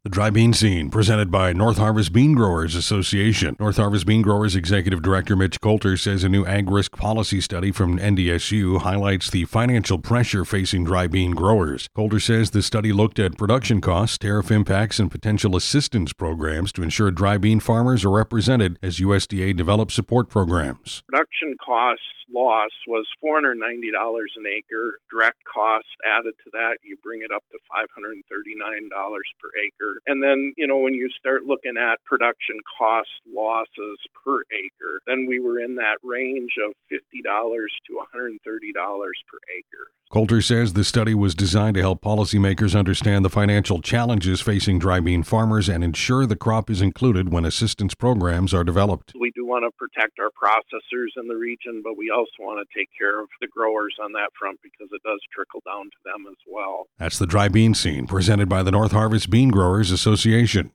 The Dry Bean Scene, presented by North Harvest Bean Growers Association. North Harvest Bean Growers Executive Director Mitch Coulter says a new ag risk policy study from NDSU highlights the financial pressure facing dry bean growers. Coulter says the study looked at production costs, tariff impacts, and potential assistance programs to ensure dry bean farmers are represented as USDA develops support programs. Production costs loss was $490 an acre. Direct costs added to that, you bring it up to $539 per acre. And then, when you start looking at production cost losses per acre, then we were in that range of $50 to $130 per acre. Coulter says the study was designed to help policymakers understand the financial challenges facing dry bean farmers and ensure the crop is included when assistance programs are developed. We do want to protect our processors in the region, but we also want to take care of the growers on that front because it does trickle down to them as well. That's the Dry Bean Scene, presented by the North Harvest Bean Growers Association.